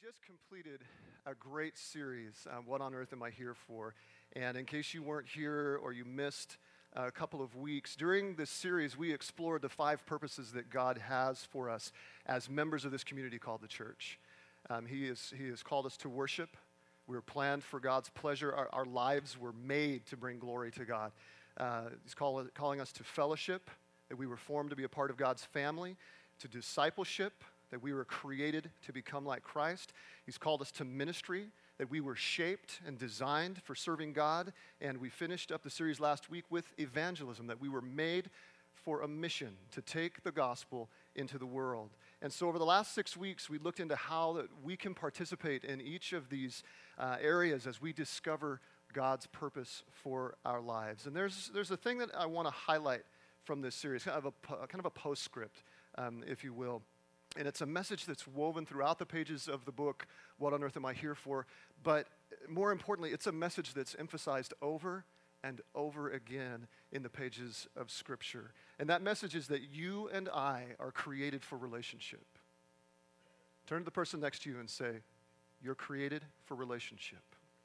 just completed a great series, What on Earth Am I Here For? And in case you weren't here or you missed a couple of weeks, during this series we explored the 5 purposes that God has for us as members of this community called the church. He has called us to worship. We were planned for God's pleasure. Our lives were made to bring glory to God. He's calling us to fellowship, that we were formed to be a part of God's family, to discipleship, that we were created to become like Christ. He's called us to ministry, that we were shaped and designed for serving God. And we finished up the series last week with evangelism, that we were made for a mission to take the gospel into the world. And so over the last 6 weeks, we looked into how that we can participate in each of these areas as we discover God's purpose for our lives. And there's a thing that I want to highlight from this series, kind of a postscript, if you will. And it's a message that's woven throughout the pages of the book, What on Earth Am I Here For? But more importantly, it's a message that's emphasized over and over again in the pages of Scripture. And that message is that you and I are created for relationship. Turn to the person next to you and say, you're created for relationship.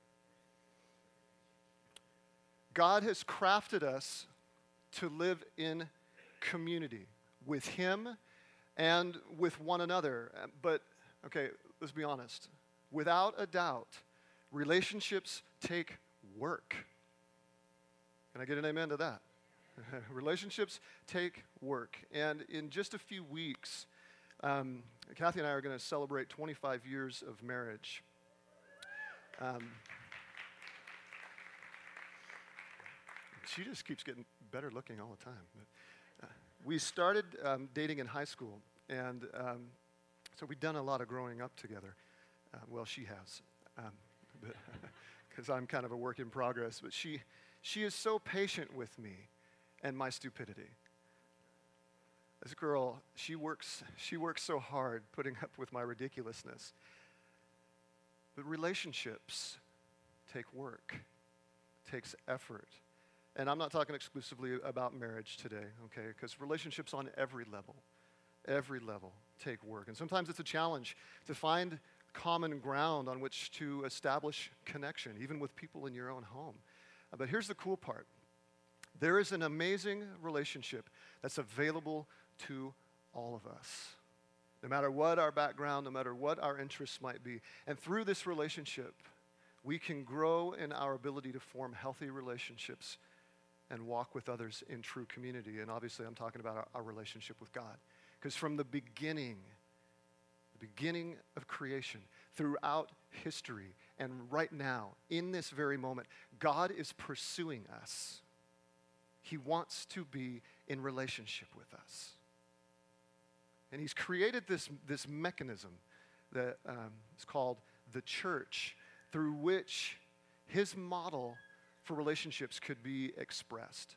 God has crafted us to live in community with Him and with one another. But, okay, let's be honest. Without a doubt, relationships take work. Can I get an amen to that? Relationships take work. And in just a few weeks, Kathy and I are going to celebrate 25 years of marriage. She just keeps getting better looking all the time. We started dating in high school, and so we've done a lot of growing up together. Well, she has, because I'm kind of a work in progress. But she is so patient with me and my stupidity. This girl, she works so hard putting up with my ridiculousness. But relationships take work, takes effort. And I'm not talking exclusively about marriage today, okay? Because relationships on every level take work. And sometimes it's a challenge to find common ground on which to establish connection, even with people in your own home. But here's the cool part. There is an amazing relationship that's available to all of us, no matter what our background, no matter what our interests might be. And through this relationship, we can grow in our ability to form healthy relationships and walk with others in true community. And obviously, I'm talking about our relationship with God. Because from the beginning of creation, throughout history, and right now, in this very moment, God is pursuing us. He wants to be in relationship with us. And He's created this mechanism that is called the church, through which His model for relationships could be expressed.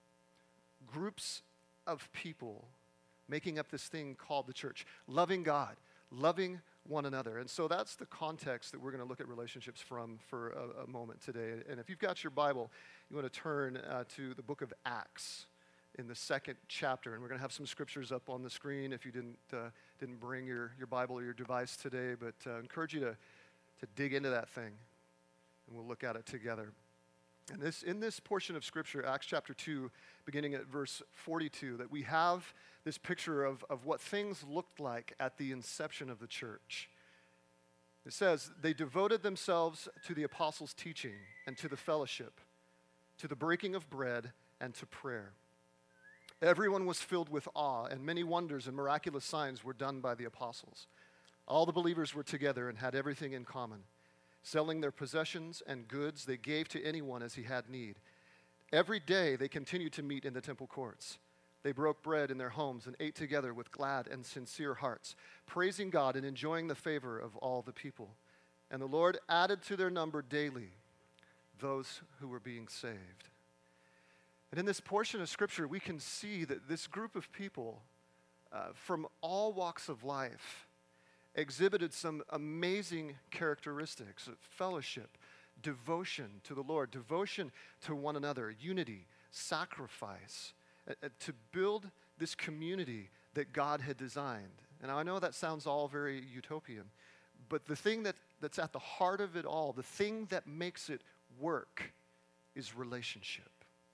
Groups of people making up this thing called the church, loving God, loving one another. And so that's the context that we're going to look at relationships from for a moment today. And if you've got your Bible, you want to turn to the book of Acts in the 2nd chapter. And we're going to have some scriptures up on the screen if you didn't bring your Bible or your device today. But I encourage you to dig into that thing, and we'll look at it together. And in this portion of Scripture, Acts chapter 2, beginning at verse 42, that we have this picture of what things looked like at the inception of the church. It says, they devoted themselves to the apostles' teaching and to the fellowship, to the breaking of bread and to prayer. Everyone was filled with awe, and many wonders and miraculous signs were done by the apostles. All the believers were together and had everything in common. Selling their possessions and goods, they gave to anyone as he had need. Every day they continued to meet in the temple courts. They broke bread in their homes and ate together with glad and sincere hearts, praising God and enjoying the favor of all the people. And the Lord added to their number daily those who were being saved. And in this portion of Scripture, we can see that this group of people from all walks of life exhibited some amazing characteristics of fellowship, devotion to the Lord, devotion to one another, unity, sacrifice, to build this community that God had designed. And I know that sounds all very utopian, But the thing that's at the heart of it all, the thing that makes it work, is relationship.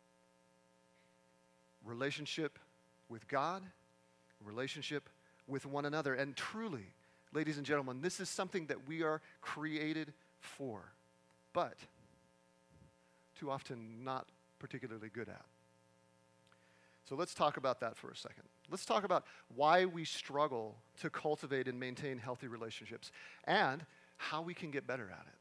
Relationship with God, relationship with one another. And truly, ladies and gentlemen, this is something that we are created for, but too often not particularly good at. So let's talk about that for a second. Let's talk about why we struggle to cultivate and maintain healthy relationships and how we can get better at it.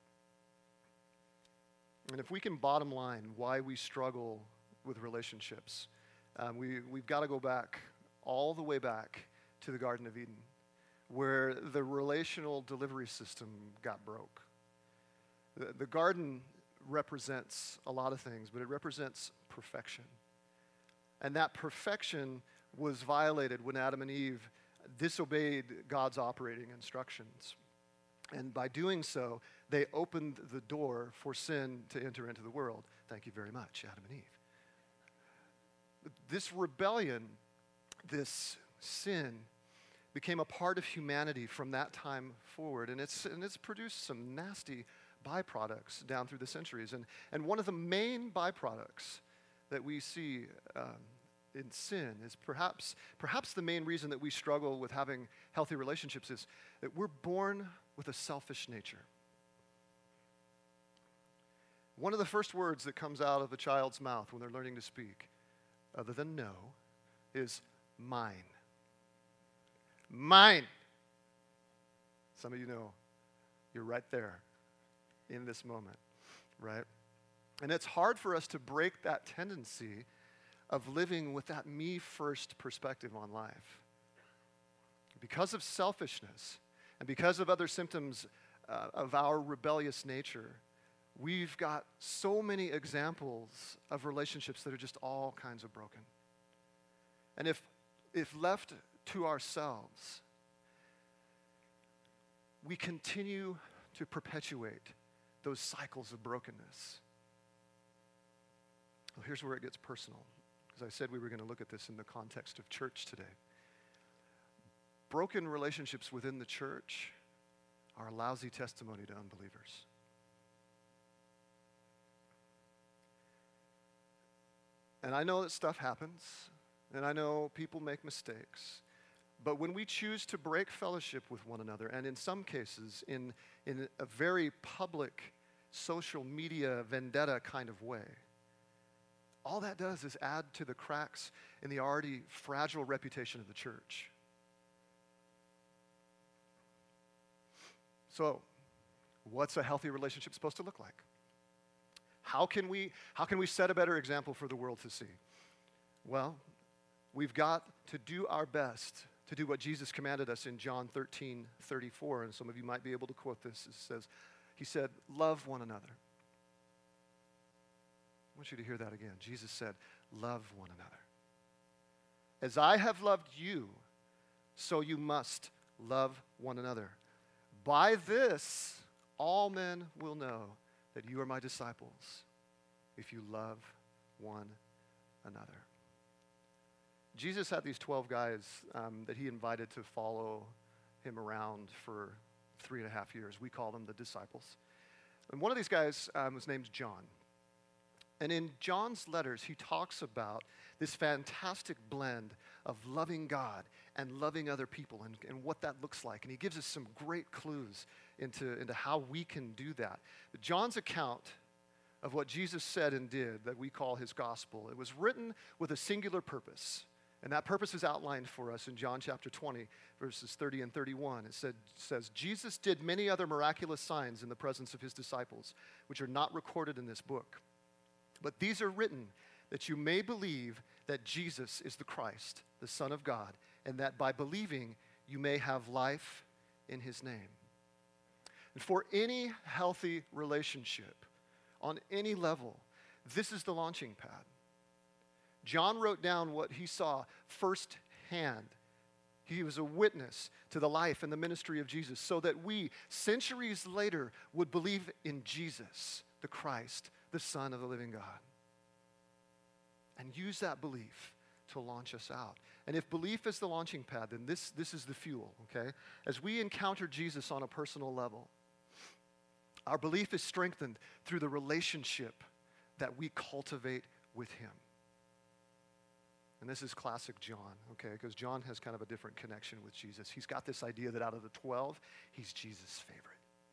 And if we can bottom line why we struggle with relationships, we've got to go back, all the way back to the Garden of Eden, where the relational delivery system got broke. The garden represents a lot of things, but it represents perfection. And that perfection was violated when Adam and Eve disobeyed God's operating instructions. And by doing so, they opened the door for sin to enter into the world. Thank you very much, Adam and Eve. This rebellion, this sin, became a part of humanity from that time forward. And it's produced some nasty byproducts down through the centuries. And one of the main byproducts that we see in sin is perhaps the main reason that we struggle with having healthy relationships is that we're born with a selfish nature. One of the first words that comes out of a child's mouth when they're learning to speak, other than no, is mine. Mine. Some of you know you're right there in this moment, right? And it's hard for us to break that tendency of living with that me-first perspective on life. Because of selfishness and because of other symptoms of our rebellious nature, we've got so many examples of relationships that are just all kinds of broken. And if left to ourselves, we continue to perpetuate those cycles of brokenness. Well, here's where it gets personal, because I said we were going to look at this in the context of church today. Broken relationships within the church are a lousy testimony to unbelievers. And I know that stuff happens, and I know people make mistakes, but when we choose to break fellowship with one another, and in some cases in a very public social media vendetta kind of way, all that does is add to the cracks in the already fragile reputation of the church. So, what's a healthy relationship supposed to look like? How can we set a better example for the world to see? Well, we've got to do our best to do what Jesus commanded us in John 13:34, and some of you might be able to quote this. He said, love one another. I want you to hear that again. Jesus said, love one another. As I have loved you, so you must love one another. By this, all men will know that you are my disciples, if you love one another. Jesus had these 12 guys that he invited to follow him around for 3.5 years. We call them the disciples. And one of these guys was named John. And in John's letters, he talks about this fantastic blend of loving God and loving other people and what that looks like. And he gives us some great clues into how we can do that. But John's account of what Jesus said and did that we call his gospel, it was written with a singular purpose. And that purpose is outlined for us in John chapter 20, verses 30 and 31. It says, Jesus did many other miraculous signs in the presence of his disciples, which are not recorded in this book. But these are written that you may believe that Jesus is the Christ, the Son of God, and that by believing you may have life in his name. And for any healthy relationship, on any level, this is the launching pad. John wrote down what he saw firsthand. He was a witness to the life and the ministry of Jesus so that we, centuries later, would believe in Jesus, the Christ, the Son of the living God, and use that belief to launch us out. And if belief is the launching pad, then this is the fuel, okay? As we encounter Jesus on a personal level, our belief is strengthened through the relationship that we cultivate with him. And this is classic John, okay? Because John has kind of a different connection with Jesus. He's got this idea that out of the 12, he's Jesus' favorite.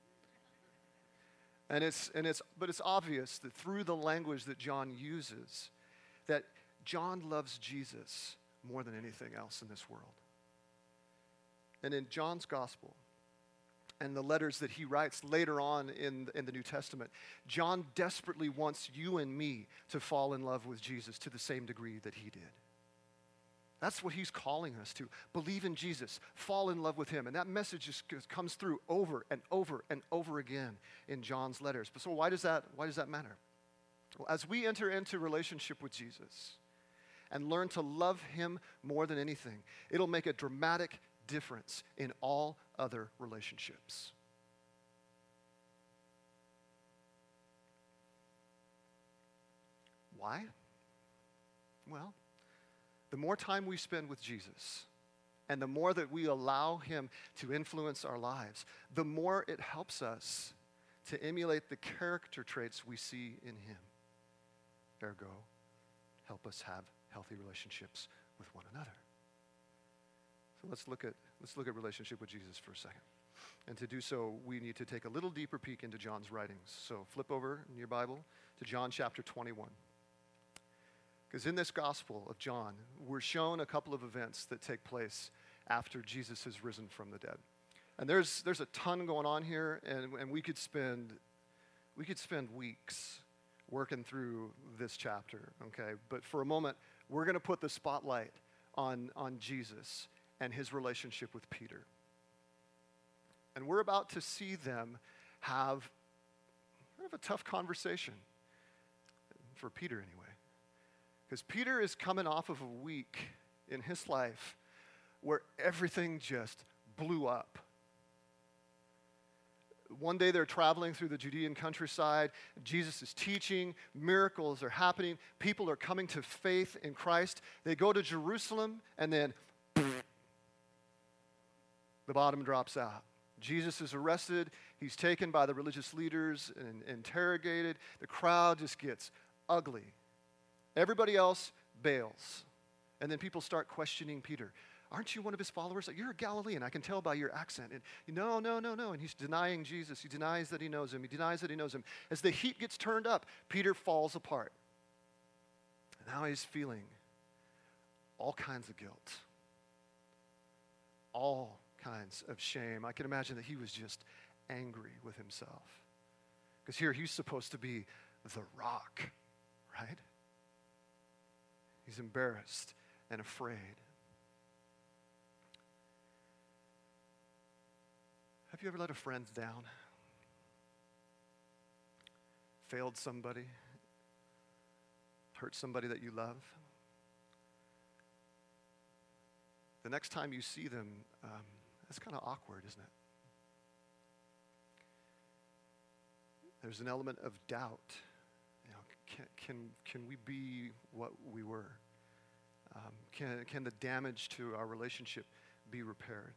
But it's obvious that through the language that John uses, that John loves Jesus more than anything else in this world. And in John's gospel, and the letters that he writes later on in the New Testament, John desperately wants you and me to fall in love with Jesus to the same degree that he did. That's what he's calling us to. Believe in Jesus. Fall in love with him. And that message just comes through over and over and over again in John's letters. But so why does that matter? Well, as we enter into relationship with Jesus and learn to love him more than anything, it'll make a dramatic difference in all other relationships. Why? Well, the more time we spend with Jesus and the more that we allow him to influence our lives, the more it helps us to emulate the character traits we see in him. Ergo, help us have healthy relationships with one another. So let's look at relationship with Jesus for a second. And to do so, we need to take a little deeper peek into John's writings. So flip over in your Bible to John chapter 21. Because in this gospel of John, we're shown a couple of events that take place after Jesus has risen from the dead. And there's a ton going on here, and we could spend weeks working through this chapter, okay? But for a moment, we're going to put the spotlight on Jesus and his relationship with Peter. And we're about to see them have kind of a tough conversation, for Peter anyway. Because Peter is coming off of a week in his life where everything just blew up. One day they're traveling through the Judean countryside. Jesus is teaching. Miracles are happening. People are coming to faith in Christ. They go to Jerusalem, and then the bottom drops out. Jesus is arrested. He's taken by the religious leaders and interrogated. The crowd just gets ugly. Everybody else bails. And then people start questioning Peter. Aren't you one of his followers? You're a Galilean. I can tell by your accent. And no. And he's denying Jesus. He denies that he knows him. He denies that he knows him. As the heat gets turned up, Peter falls apart. Now he's feeling all kinds of guilt. All kinds of shame. I can imagine that he was just angry with himself. Because here he's supposed to be the rock, right? He's embarrassed and afraid. Have you ever let a friend down? Failed somebody? Hurt somebody that you love? The next time you see them, that's kind of awkward, isn't it? There's an element of doubt. Can we be what we were? Can the damage to our relationship be repaired?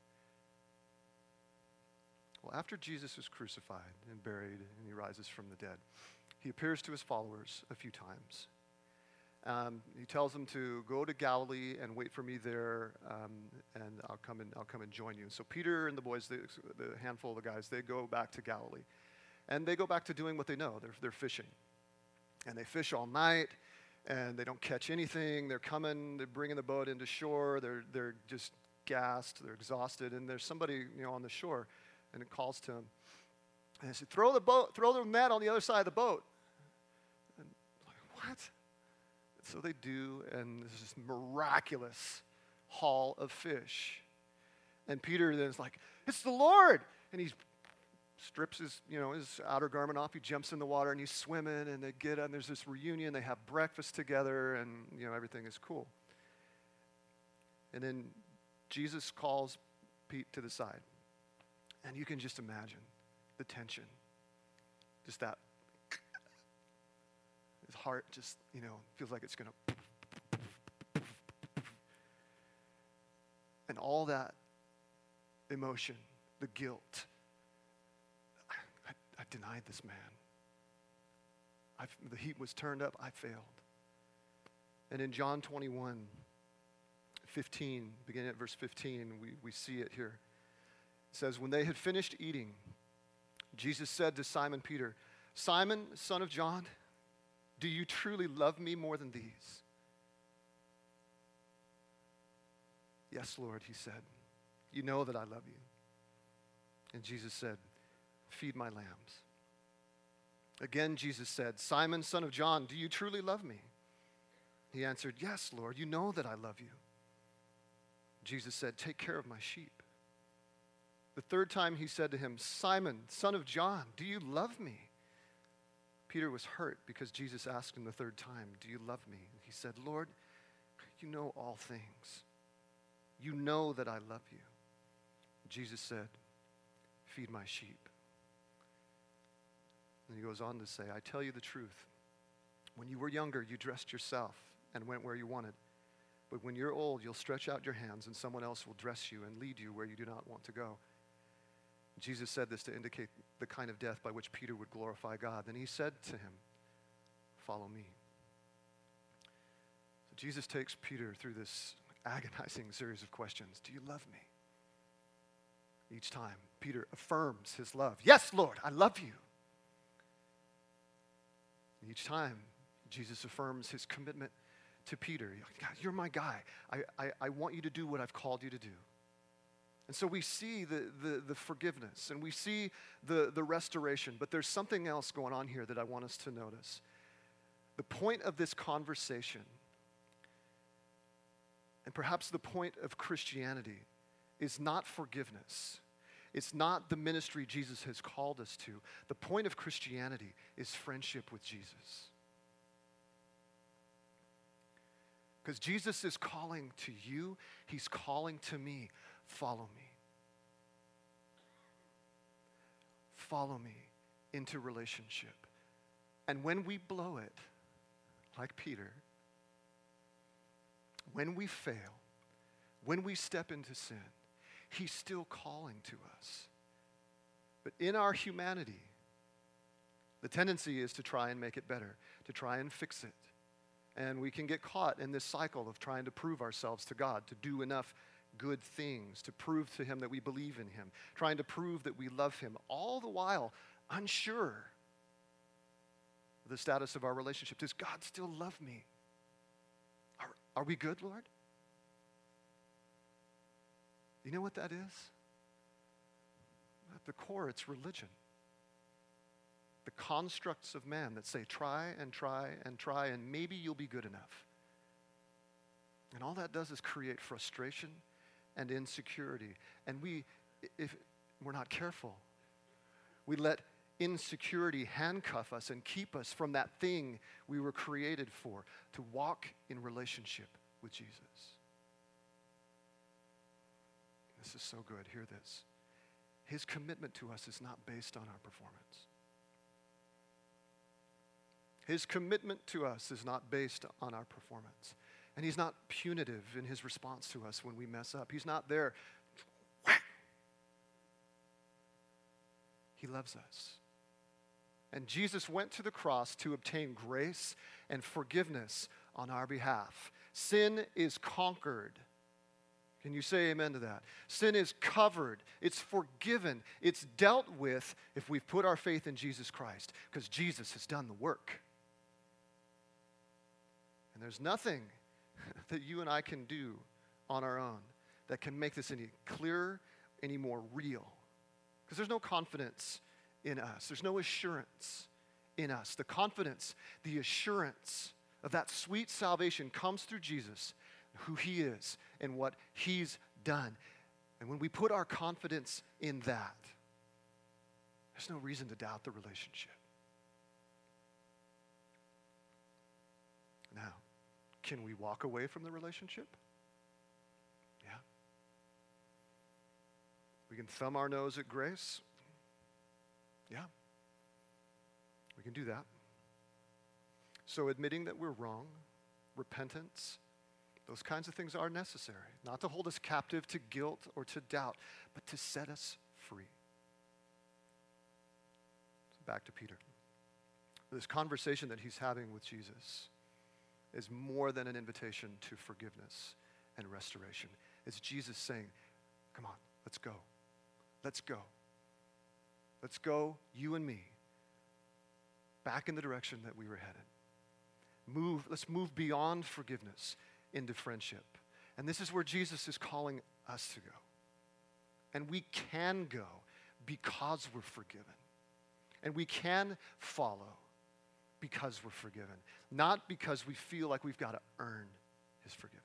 Well, after Jesus is crucified and buried and he rises from the dead, he appears to his followers a few times. He tells them to go to Galilee and wait for me there, and I'll come and join you. So Peter and the boys, the handful of the guys, they go back to Galilee, and they go back to doing what they know. They're fishing. And they fish all night, and they don't catch anything. They're bringing the boat into shore. They're just gassed. They're exhausted. And there's somebody, on the shore, and it calls to them. And they say, throw the net on the other side of the boat. And like, what? So they do, and there's this miraculous haul of fish. And Peter then is like, it's the Lord! And he strips his outer garment off. He jumps in the water, and he's swimming, and they get and there's this reunion. They have breakfast together, and everything is cool. And then Jesus calls Pete to the side. And you can just imagine the tension. Just that. His heart just, feels like it's going to. all that emotion, the guilt. I denied this man. The heat was turned up. I failed. And in John 21:15, beginning at verse 15, we see it here. It says, when they had finished eating, Jesus said to Simon Peter, Simon, son of John, do you truly love me more than these? Yes, Lord, he said. You know that I love you. And Jesus said, feed my lambs. Again, Jesus said, Simon, son of John, do you truly love me? He answered, yes, Lord, you know that I love you. Jesus said, take care of my sheep. The third time he said to him, Simon, son of John, do you love me? Peter was hurt because Jesus asked him the third time, do you love me? And he said, Lord, you know all things. You know that I love you. Jesus said, feed my sheep. And he goes on to say, I tell you the truth. When you were younger, you dressed yourself and went where you wanted. But when you're old, you'll stretch out your hands and someone else will dress you and lead you where you do not want to go. Jesus said this to indicate the kind of death by which Peter would glorify God. Then he said to him, follow me. So Jesus takes Peter through this agonizing series of questions. Do you love me? Each time, Peter affirms his love. Yes, Lord, I love you. Each time, Jesus affirms his commitment to Peter. God, you're my guy. I want you to do what I've called you to do. And so we see the forgiveness and we see the restoration, but there's something else going on here that I want us to notice. The point of this conversation, and perhaps the point of Christianity, is not forgiveness. It's not the ministry Jesus has called us to. The point of Christianity is friendship with Jesus. Because Jesus is calling to you, he's calling to me, follow me. Follow me into relationship. And when we blow it, like Peter, when we fail, when we step into sin, he's still calling to us. But in our humanity, the tendency is to try and make it better, to try and fix it. And we can get caught in this cycle of trying to prove ourselves to God, to do enough good things, to prove to him that we believe in him, trying to prove that we love him, all the while unsure of the status of our relationship. Does God still love me? Are we good, Lord? You know what that is? At the core, it's religion. The constructs of man that say, try and try and try, and maybe you'll be good enough. And all that does is create frustration and insecurity. And if we're not careful, we let insecurity handcuff us and keep us from that thing we were created for, to walk in relationship with Jesus. This is so good. Hear this. His commitment to us is not based on our performance. His commitment to us is not based on our performance. And he's not punitive in his response to us when we mess up. He's not there. He loves us. And Jesus went to the cross to obtain grace and forgiveness on our behalf. Sin is conquered. Can you say amen to that? Sin is covered. It's forgiven. It's dealt with if we've put our faith in Jesus Christ, because Jesus has done the work. And there's nothing that you and I can do on our own that can make this any clearer, any more real. Because there's no confidence in us. There's no assurance in us. The confidence, the assurance of that sweet salvation comes through Jesus, who he is and what he's done. And when we put our confidence in that, there's no reason to doubt the relationship. Now, can we walk away from the relationship? Yeah. We can thumb our nose at grace. Yeah. We can do that. So admitting that we're wrong, repentance, Those kinds of things are necessary, not to hold us captive to guilt or to doubt, but to set us free. So back to Peter. This conversation that he's having with Jesus is more than an invitation to forgiveness and restoration. It's Jesus saying, come on, let's go. Let's go. Let's go, you and me, back in the direction that we were headed. Let's move beyond forgiveness into friendship. And this is where Jesus is calling us to go. And we can go because we're forgiven. And we can follow because we're forgiven, not because we feel like we've got to earn his forgiveness.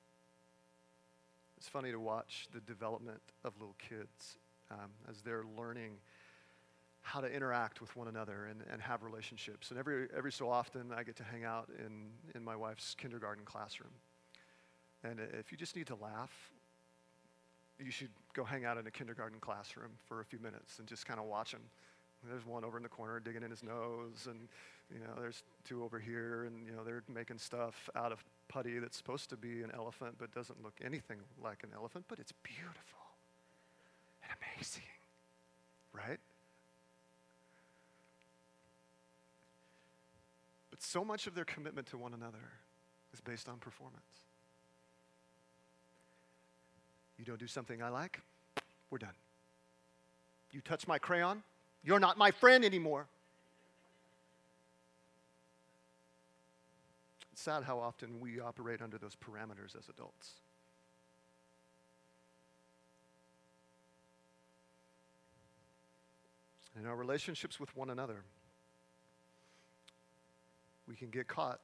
It's funny to watch the development of little kids as they're learning how to interact with one another and have relationships. And every so often, I get to hang out in my wife's kindergarten classroom. And if you just need to laugh, you should go hang out in a kindergarten classroom for a few minutes and just kind of watch them. There's one over in the corner digging in his nose, and there's two over here, and they're making stuff out of putty that's supposed to be an elephant but doesn't look anything like an elephant, but it's beautiful and amazing, right? But so much of their commitment to one another is based on performance. You don't do something I like, we're done. You touch my crayon, you're not my friend anymore. It's sad how often we operate under those parameters as adults. In our relationships with one another, we can get caught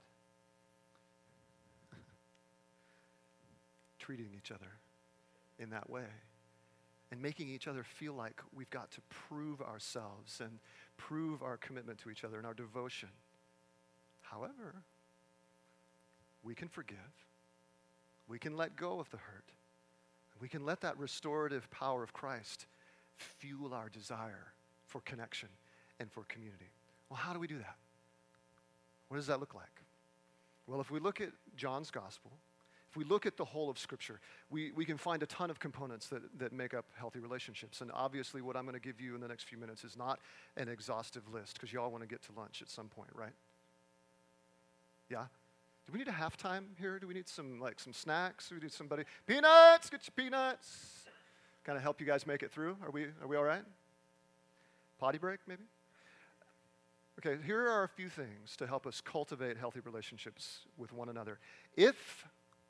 treating each other in that way and making each other feel like we've got to prove ourselves and prove our commitment to each other and our devotion. However, we can forgive. We can let go of the hurt. We can let that restorative power of Christ fuel our desire for connection and for community. Well, how do we do that? What does that look like? Well, if we look at John's gospel, if we look at the whole of Scripture, we can find a ton of components that make up healthy relationships. And obviously what I'm going to give you in the next few minutes is not an exhaustive list, because you all want to get to lunch at some point, right? Yeah? Do we need a halftime here? Do we need some snacks? Do we need somebody? Peanuts! Get your peanuts! Kind of help you guys make it through? Are we all right? Potty break, maybe? Okay, here are a few things to help us cultivate healthy relationships with one another, if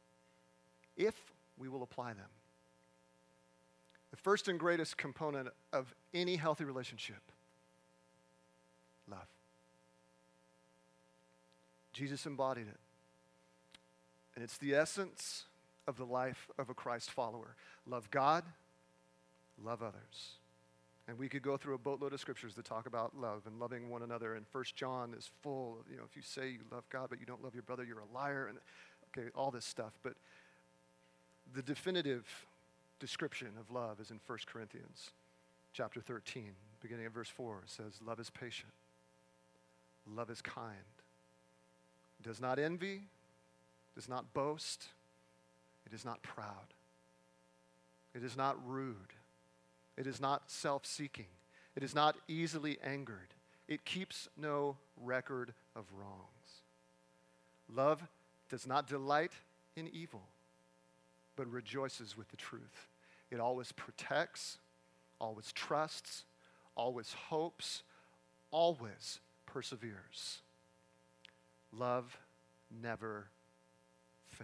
we will apply them. The first and greatest component of any healthy relationship, love. Jesus embodied it. And it's the essence of the life of a Christ follower. Love God, love others. And we could go through a boatload of scriptures that talk about love and loving one another. And 1 John is full of, if you say you love God but you don't love your brother, you're a liar. And okay, all this stuff. But the definitive description of love is in 1 Corinthians chapter 13, beginning at verse 4. It says, love is patient. Love is kind. Does not envy. Does not boast. It is not proud. It is not rude. It is not self-seeking. It is not easily angered. It keeps no record of wrongs. Love does not delight in evil, but rejoices with the truth. It always protects, always trusts, always hopes, always perseveres. Love never fails.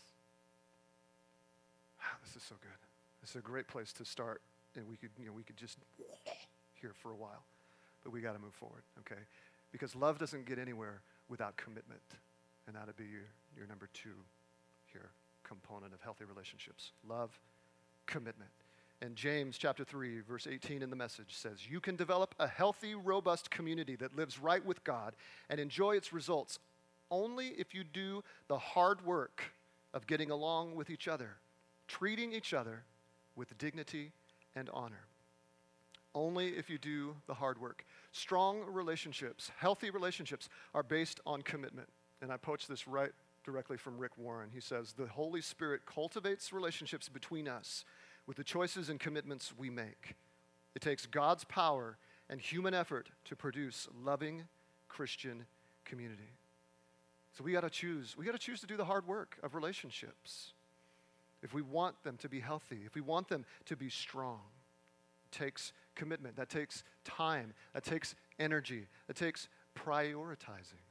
Wow, this is so good. This is a great place to start, and we could just here for a while, but we got to move forward, okay? Because love doesn't get anywhere without commitment, and that'd be your number 2 here component of healthy relationships. Love, commitment. And James chapter 3, verse 18 in the Message says, you can develop a healthy, robust community that lives right with God and enjoy its results only if you do the hard work of getting along with each other, treating each other with dignity and honor. Only if you do the hard work. Strong relationships, healthy relationships are based on commitment. And I poached this right directly from Rick Warren. He says, "The Holy Spirit cultivates relationships between us with the choices and commitments we make. It takes God's power and human effort to produce loving Christian community." So we got to choose. We got to choose to do the hard work of relationships. If we want them to be healthy, if we want them to be strong, it takes commitment. That takes time. That takes energy. That takes prioritizing.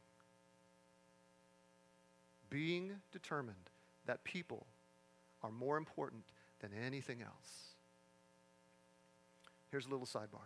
Being determined that people are more important than anything else. Here's a little sidebar.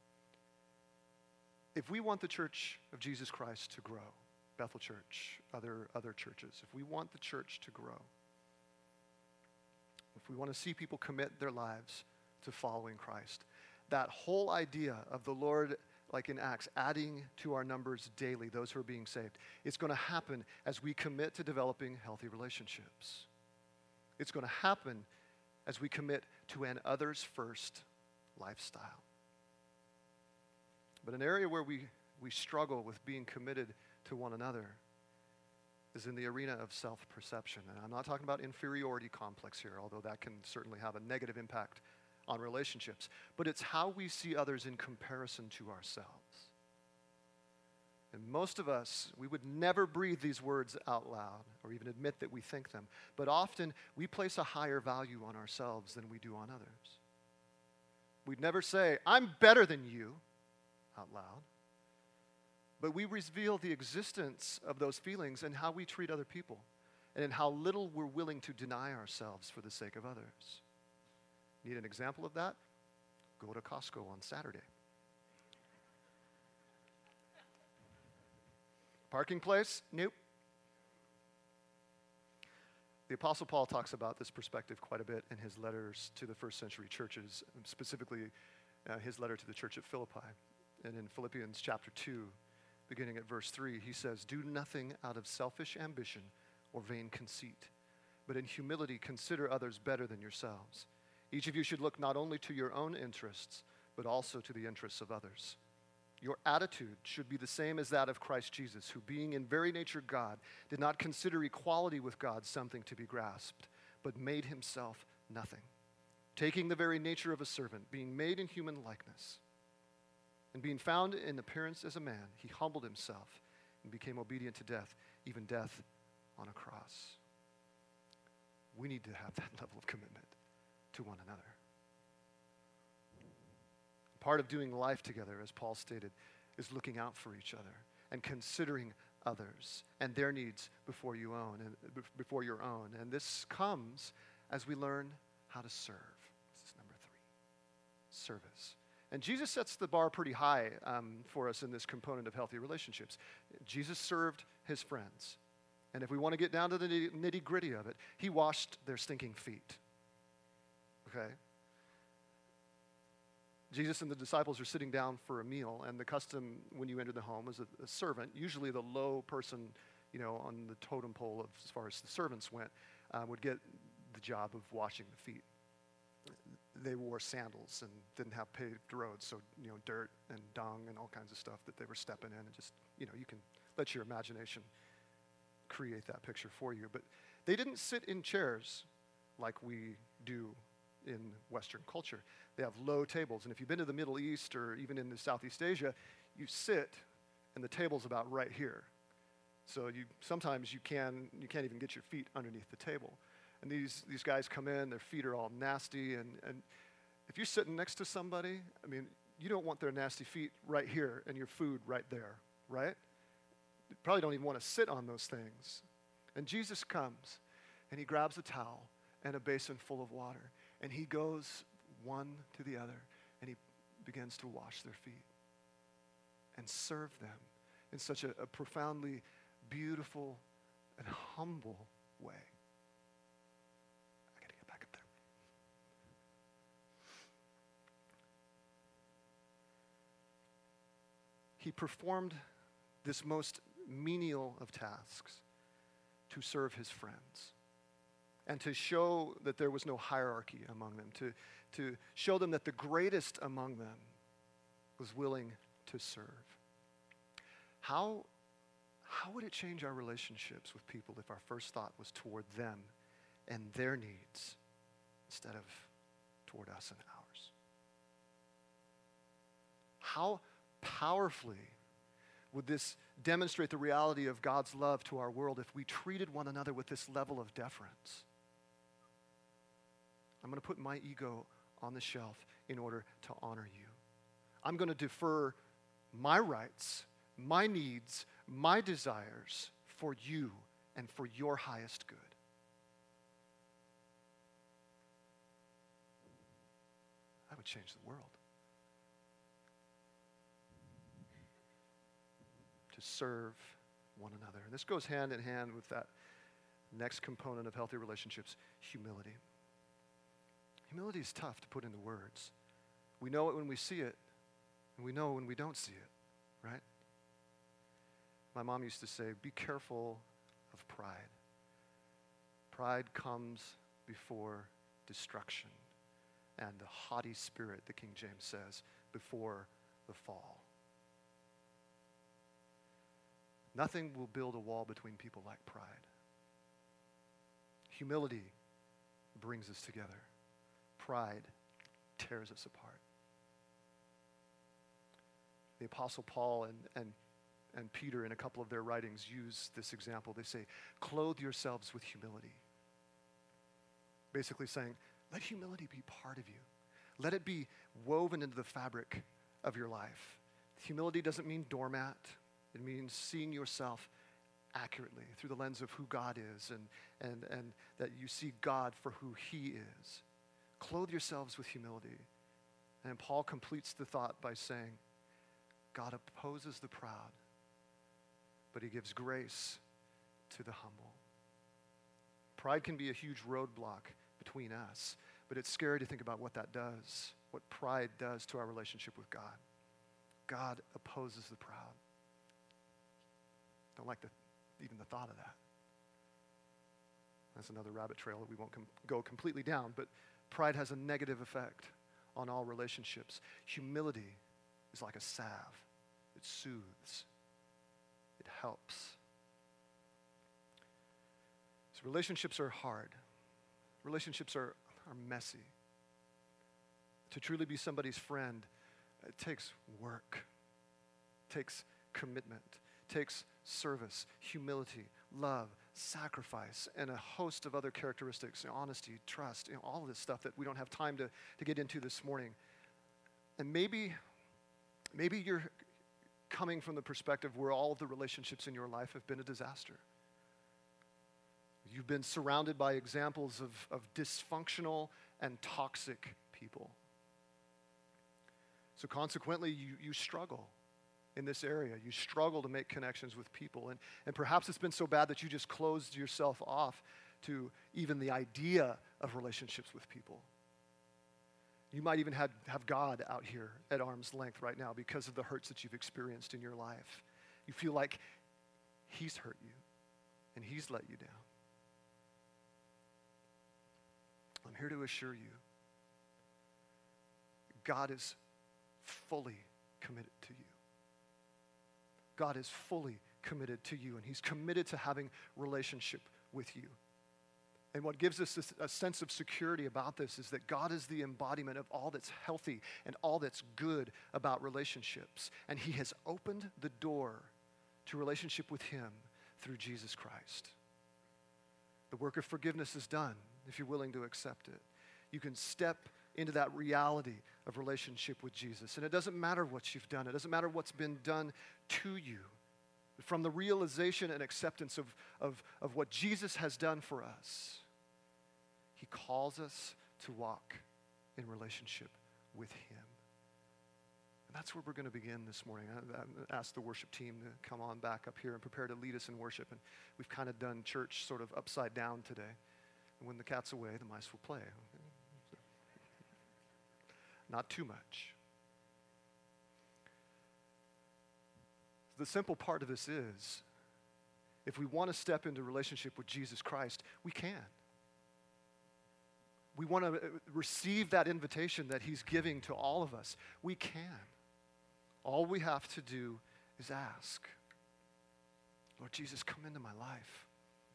If we want the Church of Jesus Christ to grow, Bethel Church, other churches, if we want the church to grow, if we want to see people commit their lives to following Christ, that whole idea of the Lord, like in Acts, adding to our numbers daily, those who are being saved, it's going to happen as we commit to developing healthy relationships. It's going to happen as we commit to an others first lifestyle. But an area where we struggle with being committed to one another is in the arena of self-perception. And I'm not talking about inferiority complex here, although that can certainly have a negative impact on relationships. But it's how we see others in comparison to ourselves. And most of us, we would never breathe these words out loud or even admit that we think them. But often we place a higher value on ourselves than we do on others. We'd never say, "I'm better than you," out loud. But we reveal the existence of those feelings in how we treat other people and in how little we're willing to deny ourselves for the sake of others. Need an example of that? Go to Costco on Saturday. Parking place? Nope. The Apostle Paul talks about this perspective quite a bit in his letters to the first century churches, specifically his letter to the church at Philippi. And in Philippians chapter 2, beginning at verse 3, he says, "Do nothing out of selfish ambition or vain conceit, but in humility consider others better than yourselves. Each of you should look not only to your own interests, but also to the interests of others. Your attitude should be the same as that of Christ Jesus, who being in very nature God, did not consider equality with God something to be grasped, but made himself nothing, taking the very nature of a servant, being made in human likeness. And being found in appearance as a man, he humbled himself and became obedient to death, even death on a cross." We need to have that level of commitment to one another. Part of doing life together, as Paul stated, is looking out for each other and considering others and their needs before your own. And this comes as we learn how to serve. This is number 3, service. And Jesus sets the bar pretty high for us in this component of healthy relationships. Jesus served his friends. And if we want to get down to the nitty-gritty of it, he washed their stinking feet. Okay? Jesus and the disciples are sitting down for a meal, and the custom when you enter the home is a servant, usually the low person, on the totem pole of, as far as the servants went, would get the job of washing the feet. They wore sandals and didn't have paved roads, so dirt and dung and all kinds of stuff that they were stepping in, and just you can let your imagination create that picture for you. But they didn't sit in chairs like we do in Western culture. They have low tables, and if you've been to the Middle East or even in the Southeast Asia, you sit, and the table's about right here. So sometimes you can't even get your feet underneath the table. And these guys come in, their feet are all nasty, and if you're sitting next to somebody, you don't want their nasty feet right here and your food right there, right? You probably don't even want to sit on those things. And Jesus comes, and he grabs a towel and a basin full of water, and he goes one to the other, and he begins to wash their feet and serve them in such a profoundly beautiful and humble way. I got to get back up there. He performed this most menial of tasks to serve his friends and to show that there was no hierarchy among them, to show them that the greatest among them was willing to serve. How how would it change our relationships with people if our first thought was toward them and their needs instead of toward us and ours? How powerfully would this demonstrate the reality of God's love to our world if we treated one another with this level of deference? I'm going to put my ego on the shelf in order to honor you. I'm going to defer my rights, my needs, my desires for you and for your highest good. That would change the world. To serve one another. And this goes hand in hand with that next component of healthy relationships, humility. Humility is tough to put into words. We know it when we see it, and we know when we don't see it, right? My mom used to say, be careful of pride. Pride comes before destruction, and the haughty spirit, the King James says, before the fall. Nothing will build a wall between people like pride. Humility brings us together. Pride tears us apart. The Apostle Paul and Peter, in a couple of their writings, use this example. They say, clothe yourselves with humility. Basically saying, let humility be part of you. Let it be woven into the fabric of your life. Humility doesn't mean doormat. It means seeing yourself accurately through the lens of who God is and that you see God for who he is. Clothe yourselves with humility. And Paul completes the thought by saying, God opposes the proud, but he gives grace to the humble. Pride can be a huge roadblock between us, but it's scary to think about what that does, what pride does to our relationship with God. God opposes the proud. Don't like even the thought of that. That's another rabbit trail that we won't go completely down, but pride has a negative effect on all relationships. Humility is like a salve. It soothes. It helps. So relationships are hard. Relationships are messy. To truly be somebody's friend, it takes work. It takes commitment. It takes service, humility, love, sacrifice, and a host of other characteristics, honesty, trust, all of this stuff that we don't have time to get into this morning. And maybe you're coming from the perspective where all of the relationships in your life have been a disaster. You've been surrounded by examples of dysfunctional and toxic people. So consequently, you struggle in this area. You struggle to make connections with people. And perhaps it's been so bad that you just closed yourself off to even the idea of relationships with people. You might even have God out here at arm's length right now because of the hurts that you've experienced in your life. You feel like he's hurt you and he's let you down. I'm here to assure you, God is fully committed to you. God is fully committed to you, and he's committed to having relationship with you. And what gives us a sense of security about this is that God is the embodiment of all that's healthy and all that's good about relationships. And he has opened the door to relationship with him through Jesus Christ. The work of forgiveness is done if you're willing to accept it. You can step into that reality of relationship with Jesus. And it doesn't matter what you've done. It doesn't matter what's been done to you. From the realization and acceptance of what Jesus has done for us, he calls us to walk in relationship with him. And that's where we're going to begin this morning. I asked the worship team to come on back up here and prepare to lead us in worship. And we've kind of done church sort of upside down today. And when the cat's away, the mice will play. Not too much. The simple part of this is, if we want to step into relationship with Jesus Christ, we can. We want to receive that invitation that he's giving to all of us. We can. All we have to do is ask. Lord Jesus, come into my life.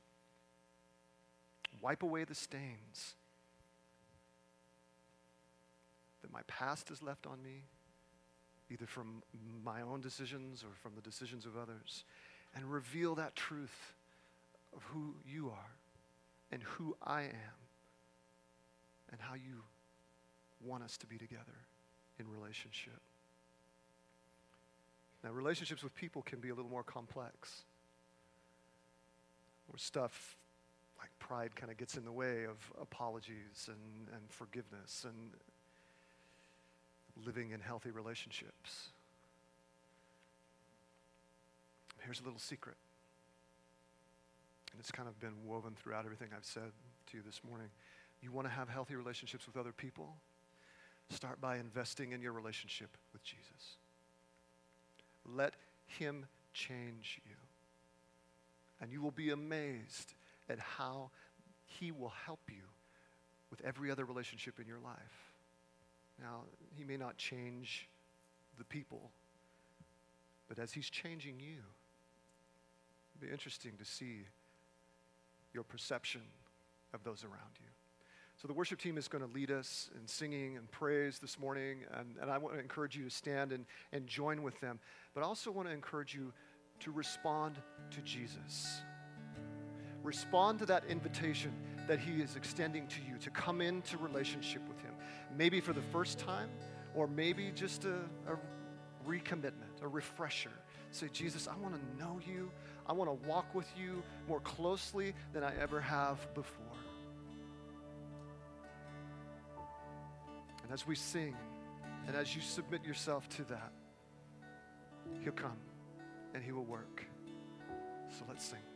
Wipe away the stains that my past has left on me, either from my own decisions or from the decisions of others, and reveal that truth of who you are and who I am and how you want us to be together in relationship. Now, relationships with people can be a little more complex, where stuff like pride kind of gets in the way of apologies and forgiveness and living in healthy relationships. Here's a little secret, and it's kind of been woven throughout everything I've said to you this morning. You want to have healthy relationships with other people? Start by investing in your relationship with Jesus. Let him change you, and you will be amazed at how he will help you with every other relationship in your life. Now, he may not change the people, but as he's changing you, it'll be interesting to see your perception of those around you. So the worship team is going to lead us in singing and praise this morning, and I want to encourage you to stand and join with them. But I also want to encourage you to respond to Jesus. Respond to that invitation that he is extending to you to come into relationship with him. Maybe for the first time, or maybe just a recommitment, a refresher. Say, Jesus, I want to know you. I want to walk with you more closely than I ever have before. And as we sing, and as you submit yourself to that, he'll come and he will work. So let's sing.